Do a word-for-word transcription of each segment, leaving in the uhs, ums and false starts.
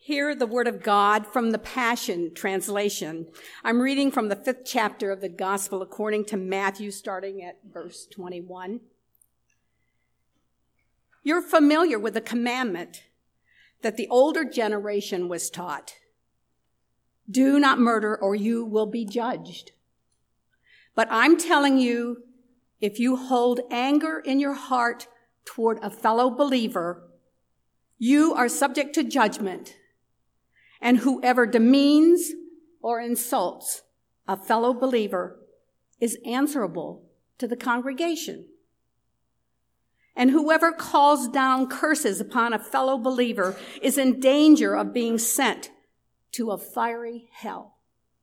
Hear the word of God from the Passion Translation. I'm reading from the fifth chapter of the Gospel according to Matthew, starting at verse twenty-one. You're familiar with the commandment that the older generation was taught. Do not murder or you will be judged. But I'm telling you, if you hold anger in your heart toward a fellow believer, you are subject to judgment. And whoever demeans or insults a fellow believer is answerable to the congregation. And whoever calls down curses upon a fellow believer is in danger of being sent to a fiery hell.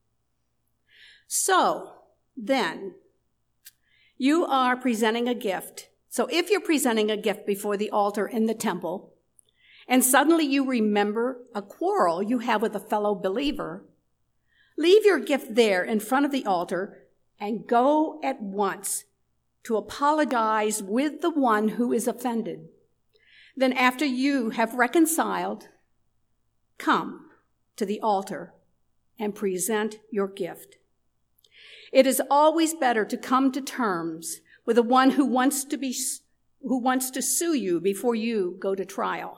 So, then, you are presenting a gift. So if you're presenting a gift before the altar in the temple, and suddenly you remember a quarrel you have with a fellow believer, leave your gift there in front of the altar and go at once to apologize with the one who is offended. Then after you have reconciled, come to the altar and present your gift. It is always better to come to terms with the one who wants to be, who wants to sue you before you go to trial.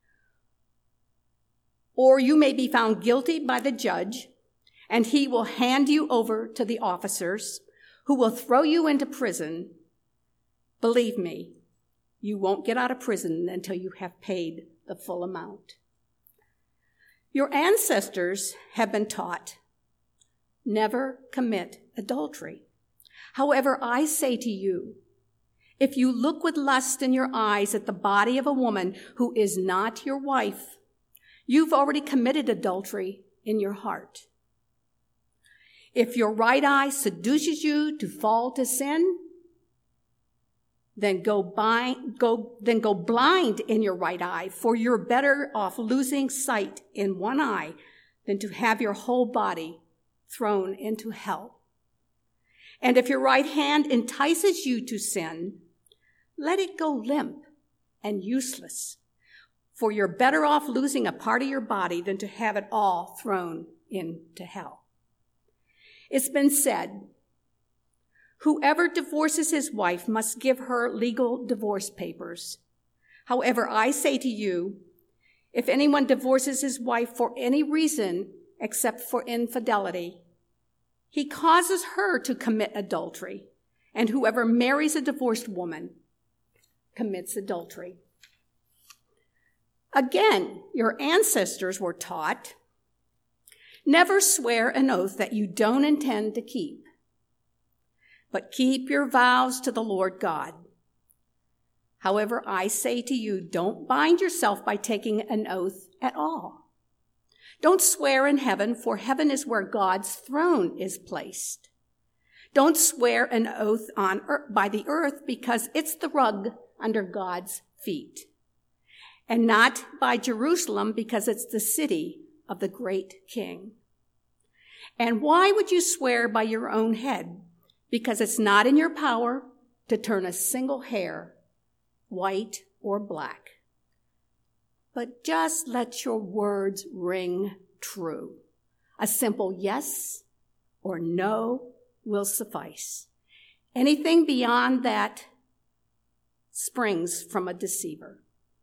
Or you may be found guilty by the judge, and he will hand you over to the officers who will throw you into prison. Believe me, you won't get out of prison until you have paid the full amount. Your ancestors have been taught, never commit adultery. However, I say to you, if you look with lust in your eyes at the body of a woman who is not your wife, you've already committed adultery in your heart. If your right eye seduces you to fall to sin, then go, bind, go, then go blind in your right eye, for you're better off losing sight in one eye than to have your whole body thrown into hell. And if your right hand entices you to sin, let it go limp and useless. For you're better off losing a part of your body than to have it all thrown into hell. It's been said, whoever divorces his wife must give her legal divorce papers. However, I say to you, if anyone divorces his wife for any reason except for infidelity, he causes her to commit adultery, and whoever marries a divorced woman commits adultery. Again, your ancestors were taught, never swear an oath that you don't intend to keep, but keep your vows to the Lord God. However, I say to you, don't bind yourself by taking an oath at all. Don't swear in heaven, for heaven is where God's throne is placed. Don't swear an oath on earth, by the earth, because it's the rug under God's feet. And not by Jerusalem, because it's the city of the great king. And why would you swear by your own head? Because it's not in your power to turn a single hair white or black. But just let your words ring true. A simple yes or no will suffice. Anything beyond that springs from a deceiver.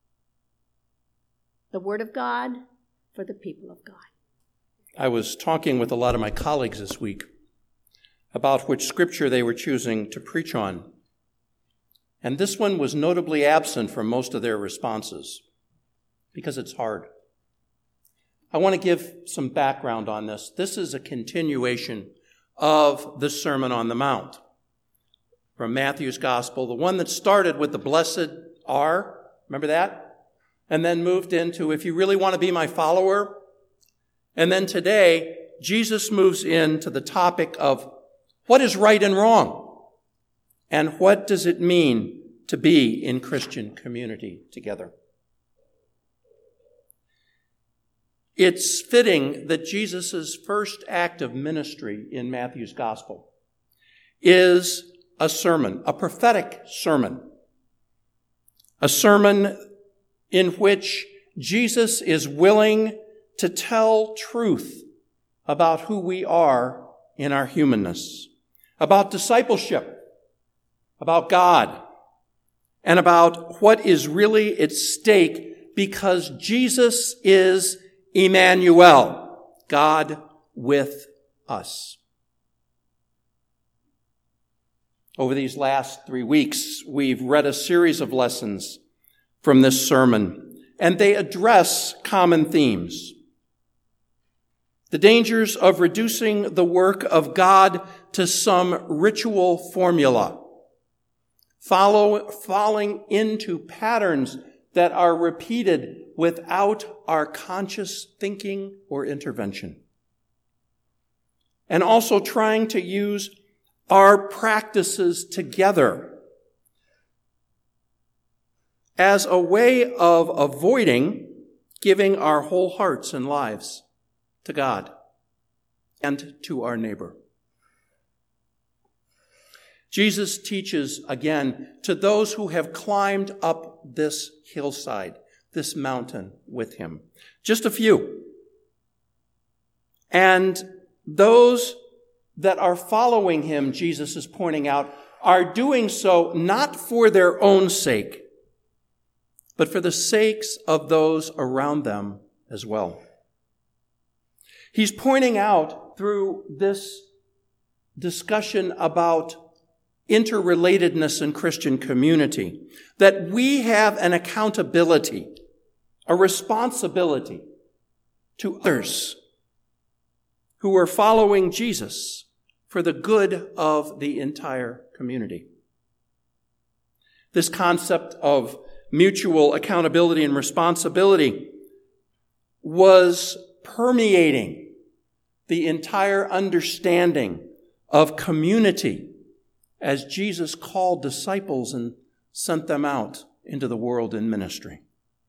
The word of God for the people of God. I was talking with a lot of my colleagues this week about which scripture they were choosing to preach on. And this one was notably absent from most of their responses because it's hard. I want to give some background on this. This is a continuation of the Sermon on the Mount from Matthew's Gospel, the one that started with the blessed are, remember that? And then moved into, if you really want to be my follower. And then today, Jesus moves into the topic of what is right and wrong, and what does it mean to be in Christian community together. It's fitting that Jesus' first act of ministry in Matthew's Gospel is a sermon, a prophetic sermon, a sermon in which Jesus is willing to tell truth about who we are in our humanness, about discipleship, about God, and about what is really at stake, because Jesus is Emmanuel, God with us. Over these last three weeks, we've read a series of lessons from this sermon, and they address common themes. The dangers of reducing the work of God to some ritual formula, follow, falling into patterns that are repeated without our conscious thinking or intervention, and also trying to use our practices together as a way of avoiding giving our whole hearts and lives to God and to our neighbor. Jesus teaches again to those who have climbed up this hillside, this mountain with him. Just a few. And those that are following him, Jesus is pointing out, are doing so not for their own sake, but for the sakes of those around them as well. He's pointing out through this discussion about interrelatedness in Christian community that we have an accountability, a responsibility to others who are following Jesus for the good of the entire community. This concept of mutual accountability and responsibility was permeating the entire understanding of community as Jesus called disciples and sent them out into the world in ministry.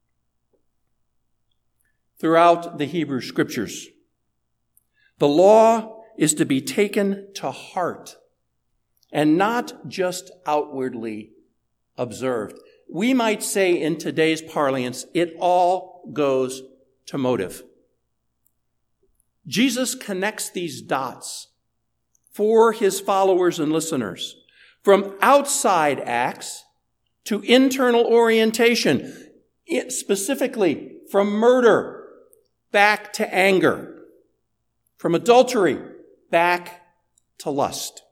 Throughout the Hebrew Scriptures, the law is to be taken to heart and not just outwardly observed. We might say in today's parlance, it all goes to motive. Jesus connects these dots for his followers and listeners from outside acts to internal orientation, specifically from murder back to anger, from adultery back to lust.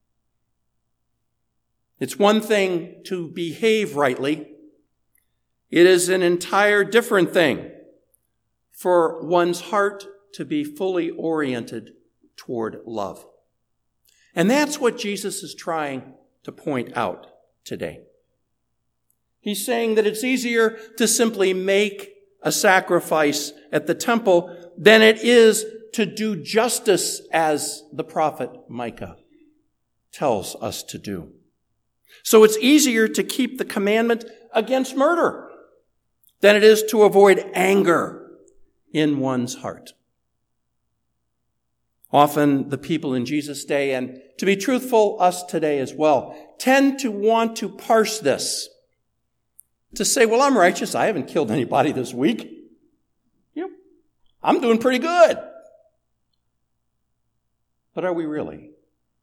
It's one thing to behave rightly. It is an entire different thing for one's heart to be fully oriented toward love. And that's what Jesus is trying to point out today. He's saying that it's easier to simply make a sacrifice at the temple than it is to do justice as the prophet Micah tells us to do. So it's easier to keep the commandment against murder than it is to avoid anger in one's heart. Often the people in Jesus' day, and to be truthful, us today as well, tend to want to parse this, to say, well, I'm righteous. I haven't killed anybody this week. You know, I'm doing pretty good. But are we really?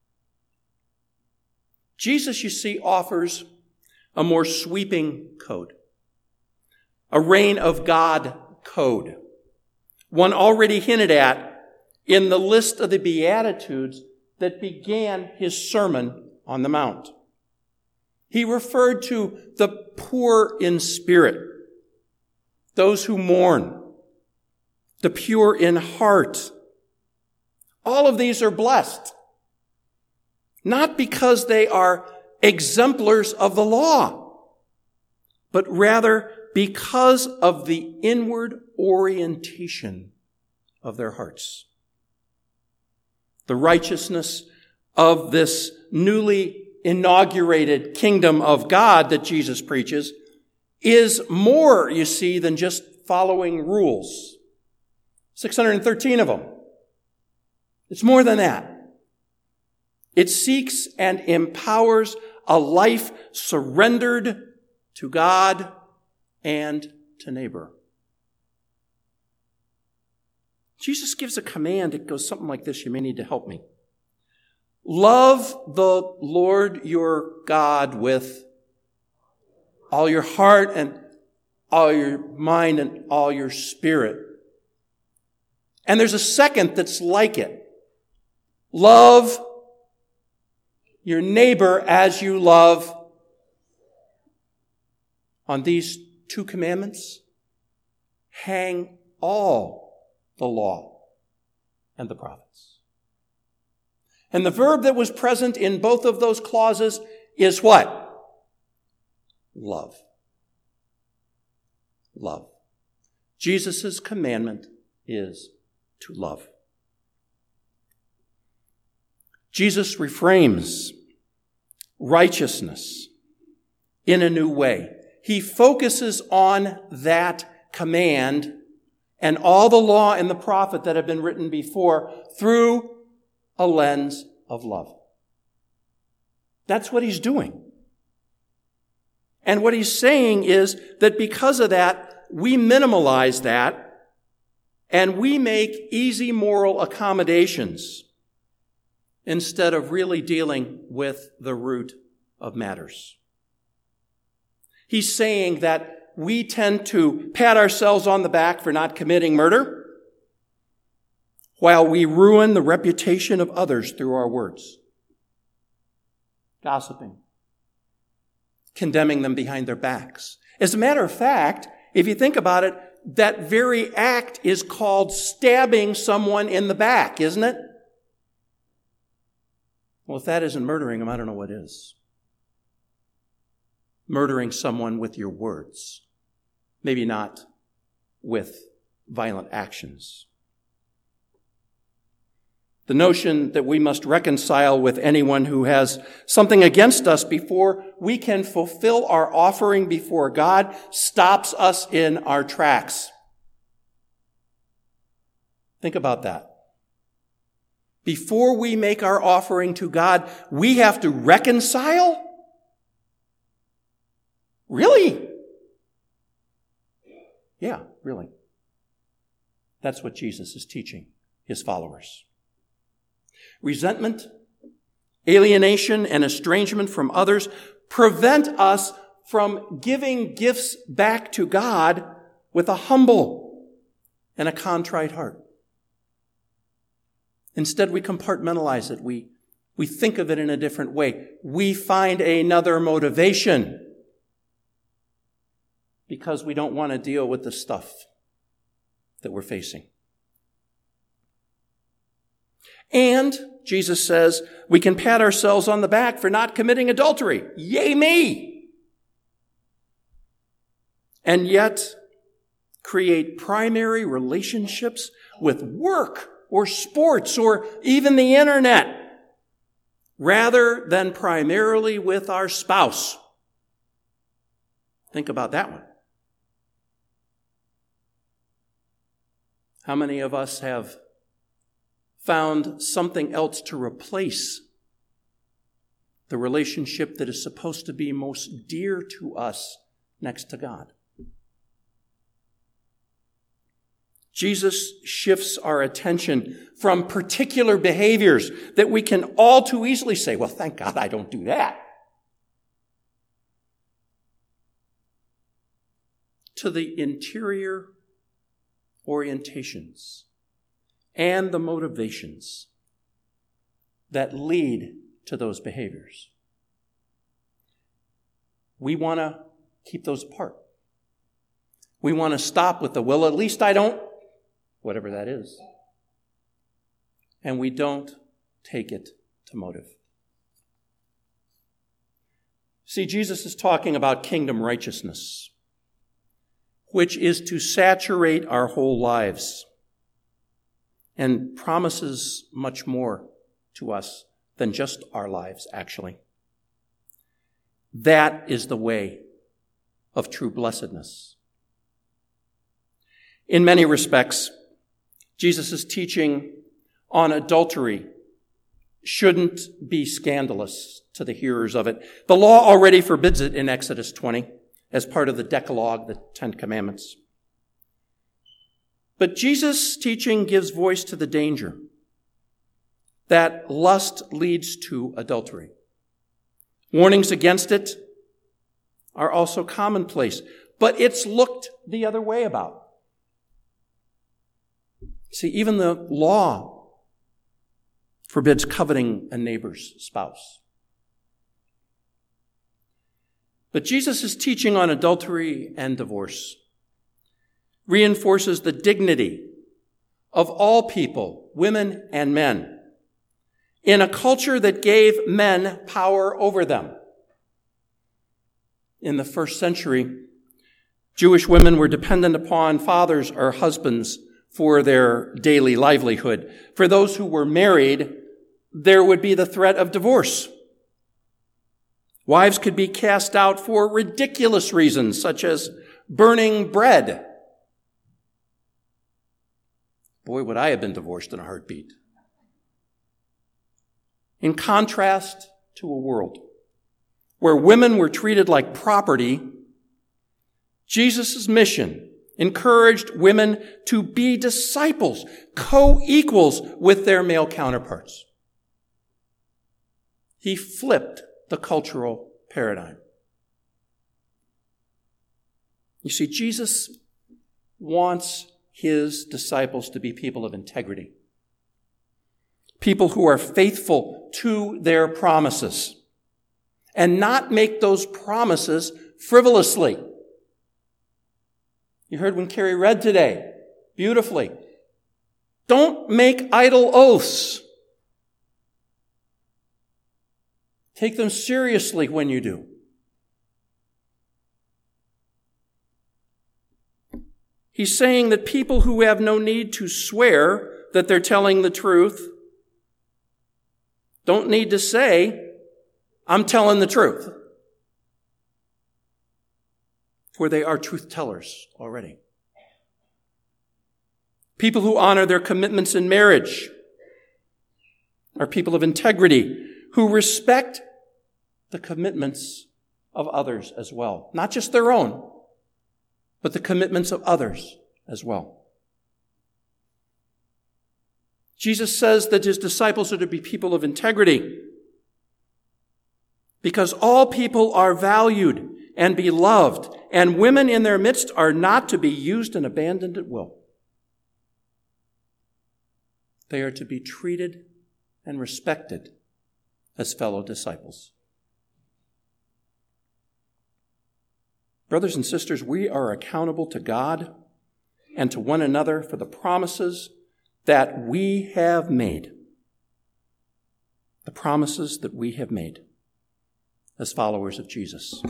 Jesus, you see, offers a more sweeping code, a reign of God code, one already hinted at in the list of the Beatitudes that began his Sermon on the Mount. He referred to the poor in spirit, those who mourn, the pure in heart. All of these are blessed, not because they are exemplars of the law, but rather because of the inward orientation of their hearts. The righteousness of this newly inaugurated kingdom of God that Jesus preaches is more, you see, than just following rules. six hundred thirteen of them. It's more than that. It seeks and empowers a life surrendered to God and to neighbor. Jesus gives a command. It goes something like this. You may need to help me. Love the Lord your God with all your heart and all your mind and all your spirit. And there's a second that's like it. Love your neighbor as you love. On these two commandments, hang all the law and the prophets. And the verb that was present in both of those clauses is what? Love. Love. Jesus' commandment is to love. Jesus reframes righteousness in a new way. He focuses on that command and all the law and the prophet that have been written before through a lens of love. That's what he's doing. And what he's saying is that because of that, we minimalize that and we make easy moral accommodations instead of really dealing with the root of matters. He's saying that we tend to pat ourselves on the back for not committing murder while we ruin the reputation of others through our words. Gossiping. Condemning them behind their backs. As a matter of fact, if you think about it, that very act is called stabbing someone in the back, isn't it? Well, if that isn't murdering them, I don't know what is. Murdering someone with your words. Maybe not with violent actions. The notion that we must reconcile with anyone who has something against us before we can fulfill our offering before God stops us in our tracks. Think about that. Before we make our offering to God, we have to reconcile? Really? Yeah, really. That's what Jesus is teaching his followers. Resentment, alienation, and estrangement from others prevent us from giving gifts back to God with a humble and a contrite heart. Instead, we compartmentalize it. We, we think of it in a different way. We find another motivation because we don't want to deal with the stuff that we're facing. And, Jesus says, we can pat ourselves on the back for not committing adultery. Yay me! And yet, create primary relationships with work or sports or even the internet rather than primarily with our spouse. Think about that one. How many of us have found something else to replace the relationship that is supposed to be most dear to us next to God? Jesus shifts our attention from particular behaviors that we can all too easily say, well, thank God I don't do that, to the interior orientations and the motivations that lead to those behaviors. We want to keep those apart. We want to stop with the, well, at least I don't, whatever that is. And we don't take it to motive. See, Jesus is talking about kingdom righteousness, which is to saturate our whole lives and promises much more to us than just our lives, actually. That is the way of true blessedness. In many respects, Jesus' teaching on adultery shouldn't be scandalous to the hearers of it. The law already forbids it in Exodus twenty as part of the Decalogue, the Ten Commandments. But Jesus' teaching gives voice to the danger that lust leads to adultery. Warnings against it are also commonplace, but it's looked the other way about. See, even the law forbids coveting a neighbor's spouse. But Jesus' teaching on adultery and divorce reinforces the dignity of all people, women and men, in a culture that gave men power over them. In the first century, Jewish women were dependent upon fathers or husbands for their daily livelihood. For those who were married, there would be the threat of divorce. Wives could be cast out for ridiculous reasons, such as burning bread. Boy, would I have been divorced in a heartbeat. In contrast to a world where women were treated like property, Jesus' mission encouraged women to be disciples, co-equals with their male counterparts. He flipped the cultural paradigm. You see, Jesus wants his disciples to be people of integrity, people who are faithful to their promises, and not make those promises frivolously. You heard when Carrie read today, beautifully. Don't make idle oaths. Take them seriously when you do. He's saying that people who have no need to swear that they're telling the truth don't need to say, I'm telling the truth. For they are truth tellers already. People who honor their commitments in marriage are people of integrity who respect the commitments of others as well. Not just their own, but the commitments of others as well. Jesus says that his disciples are to be people of integrity because all people are valued and beloved, and women in their midst are not to be used and abandoned at will. They are to be treated and respected as fellow disciples. Brothers and sisters, we are accountable to God and to one another for the promises that we have made. The promises that we have made as followers of Jesus.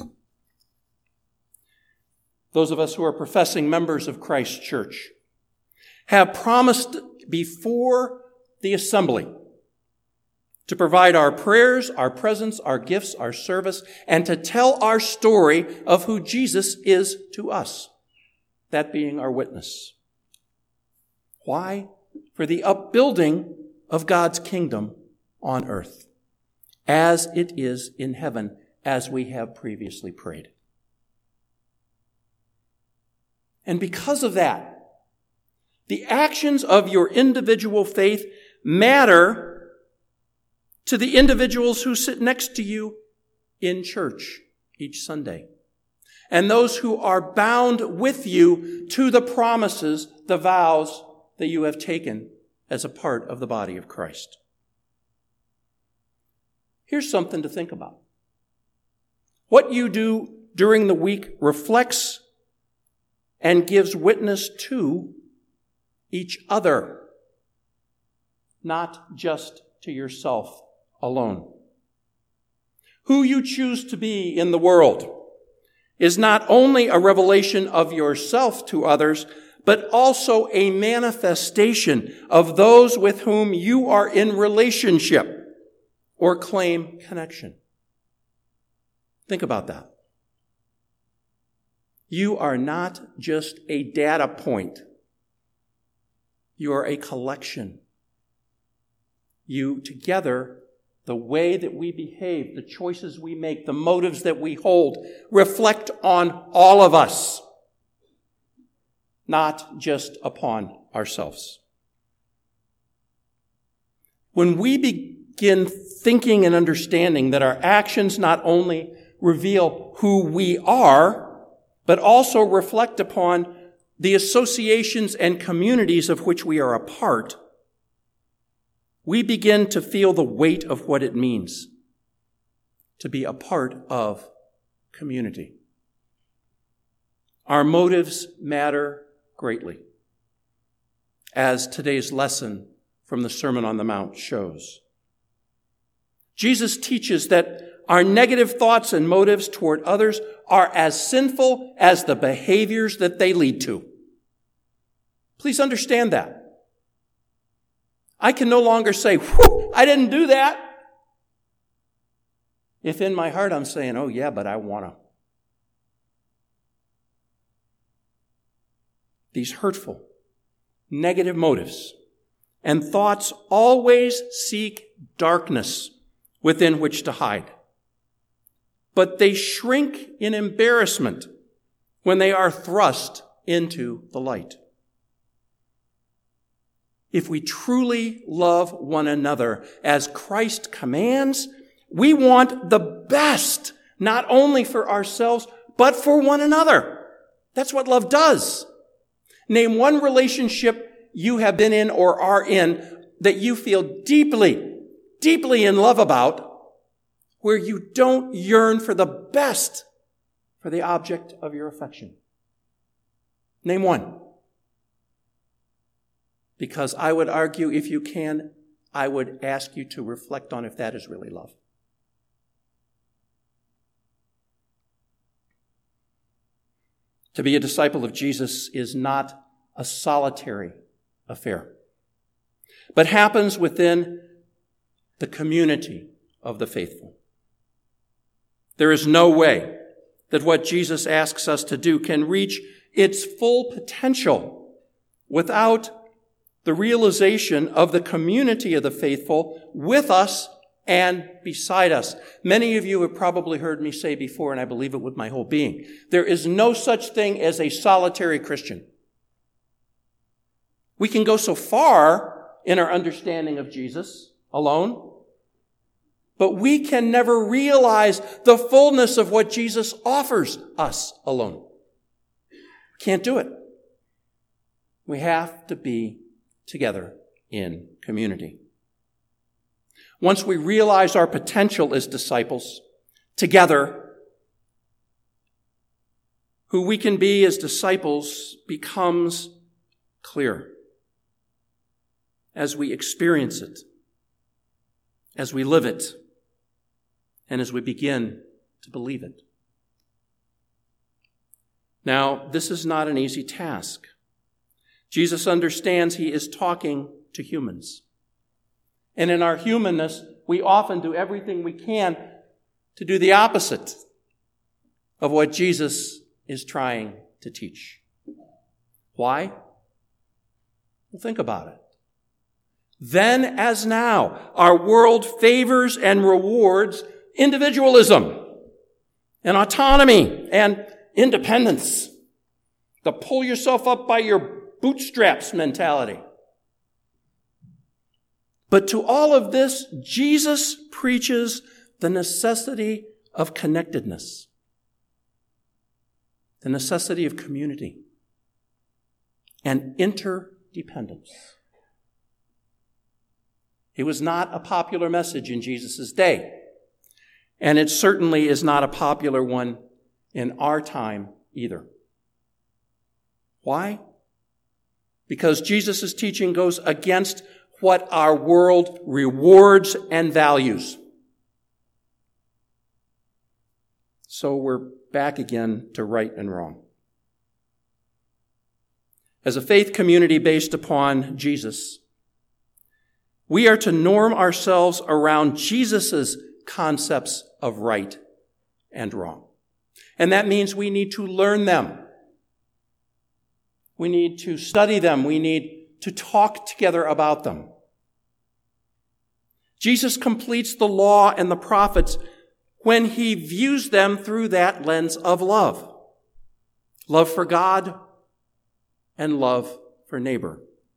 Those of us who are professing members of Christ's church have promised before the assembly to provide our prayers, our presence, our gifts, our service, and to tell our story of who Jesus is to us, that being our witness. Why? For the upbuilding of God's kingdom on earth, as it is in heaven, as we have previously prayed. And because of that, the actions of your individual faith matter to the individuals who sit next to you in church each Sunday, and those who are bound with you to the promises, the vows that you have taken as a part of the body of Christ. Here's something to think about. What you do during the week reflects and gives witness to each other, not just to yourself alone. Who you choose to be in the world is not only a revelation of yourself to others, but also a manifestation of those with whom you are in relationship or claim connection. Think about that. You are not just a data point. You are a collection. You together, the way that we behave, the choices we make, the motives that we hold, reflect on all of us, not just upon ourselves. When we begin thinking and understanding that our actions not only reveal who we are, but also reflect upon the associations and communities of which we are a part, we begin to feel the weight of what it means to be a part of community. Our motives matter greatly, as today's lesson from the Sermon on the Mount shows. Jesus teaches that our negative thoughts and motives toward others are as sinful as the behaviors that they lead to. Please understand that. I can no longer say, whew, I didn't do that. If in my heart I'm saying, oh yeah, but I want to. These hurtful, negative motives and thoughts always seek darkness within which to hide. But they shrink in embarrassment when they are thrust into the light. If we truly love one another as Christ commands, we want the best, not only for ourselves, but for one another. That's what love does. Name one relationship you have been in or are in that you feel deeply, deeply in love about, where you don't yearn for the best for the object of your affection. Name one. Because I would argue, if you can, I would ask you to reflect on if that is really love. To be a disciple of Jesus is not a solitary affair, but happens within the community of the faithful. There is no way that what Jesus asks us to do can reach its full potential without the realization of the community of the faithful with us and beside us. Many of you have probably heard me say before, and I believe it with my whole being, there is no such thing as a solitary Christian. We can go so far in our understanding of Jesus alone, but we can never realize the fullness of what Jesus offers us alone. Can't do it. We have to be together in community. Once we realize our potential as disciples, together, who we can be as disciples becomes clear as we experience it, as we live it, and as we begin to believe it. Now, this is not an easy task. Jesus understands he is talking to humans. And in our humanness, we often do everything we can to do the opposite of what Jesus is trying to teach. Why? Well, think about it. Then as now, our world favors and rewards individualism and autonomy and independence. The pull yourself up by your bootstraps mentality. But to all of this, Jesus preaches the necessity of connectedness, the necessity of community, and interdependence. It was not a popular message in Jesus' day, and it certainly is not a popular one in our time either. Why? Because Jesus' teaching goes against what our world rewards and values. So we're back again to right and wrong. As a faith community based upon Jesus, we are to norm ourselves around Jesus' concepts of right and wrong. And that means we need to learn them. We need to study them. We need to talk together about them. Jesus completes the law and the prophets when he views them through that lens of love. Love for God and love for neighbor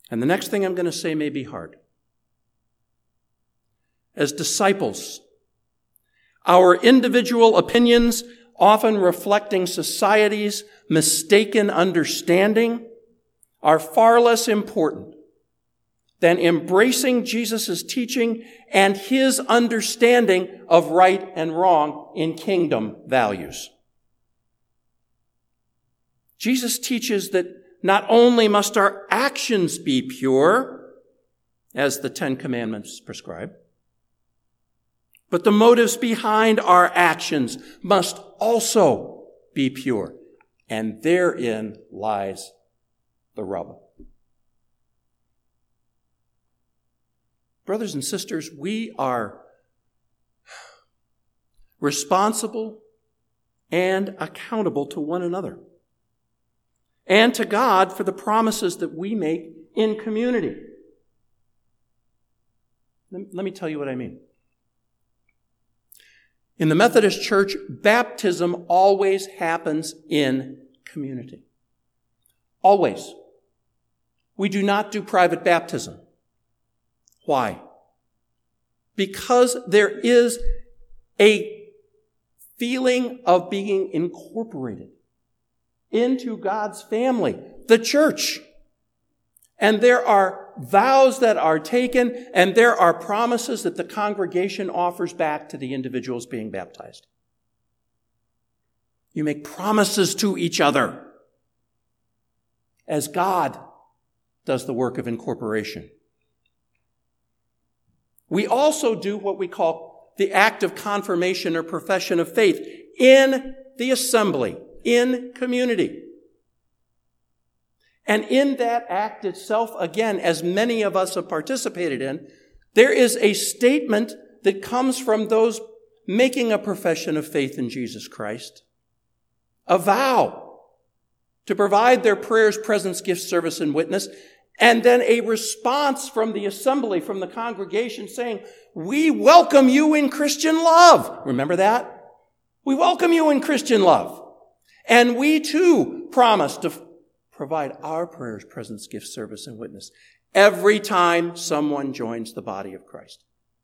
And the next thing I'm going to say may be hard. As disciples, our individual opinions, often reflecting society's mistaken understanding, are far less important than embracing Jesus' teaching and his understanding of right and wrong in kingdom values. Jesus teaches that not only must our actions be pure, as the Ten Commandments prescribe, but the motives behind our actions must also be pure. And therein lies the rub. Brothers and sisters, we are responsible and accountable to one another and to God for the promises that we make in community. Let me tell you what I mean. In the Methodist Church, baptism always happens in community. Always. We do not do private baptism. Why? Because there is a feeling of being incorporated into God's family, the church. And there are vows that are taken, and there are promises that the congregation offers back to the individuals being baptized. You make promises to each other as God does the work of incorporation. We also do what we call the act of confirmation or profession of faith in the assembly, in community. And in that act itself, again, as many of us have participated in, there is a statement that comes from those making a profession of faith in Jesus Christ. A vow to provide their prayers, presence, gifts, service, and witness. And then a response from the assembly, from the congregation saying, we welcome you in Christian love. Remember that? We welcome you in Christian love. And we too promise to provide our prayers, presence, gift, service, and witness every time someone joins the body of Christ.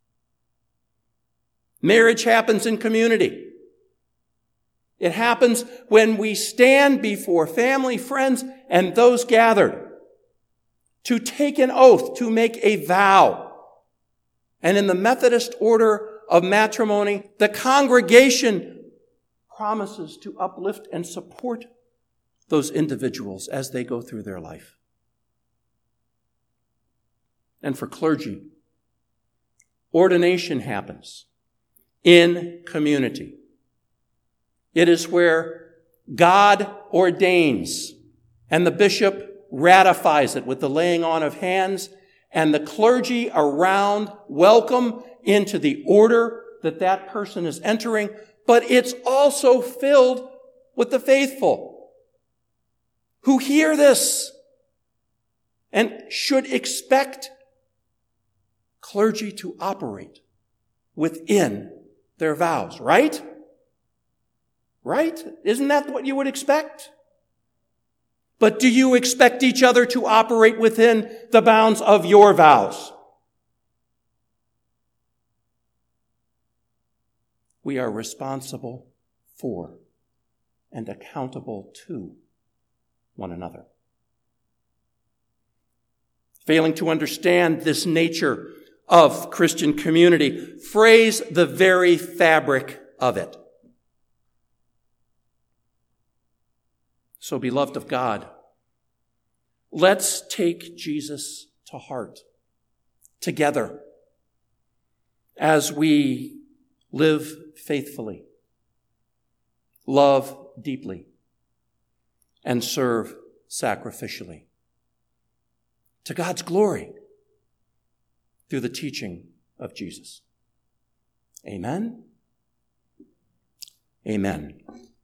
Marriage happens in community. It happens when we stand before family, friends, and those gathered to take an oath, to make a vow. And in the Methodist order of matrimony, the congregation promises to uplift and support those individuals as they go through their life. And for clergy, ordination happens in community. It is where God ordains and the bishop ratifies it with the laying on of hands, and the clergy around welcome into the order that that person is entering, but it's also filled with the faithful who hear this and should expect clergy to operate within their vows, right? Right? Isn't that what you would expect? But do you expect each other to operate within the bounds of your vows? We are responsible for and accountable to one another. Failing to understand this nature of Christian community, frays the very fabric of it. So, beloved of God, let's take Jesus to heart together as we live faithfully, love deeply, and serve sacrificially to God's glory through the teaching of Jesus. Amen. Amen.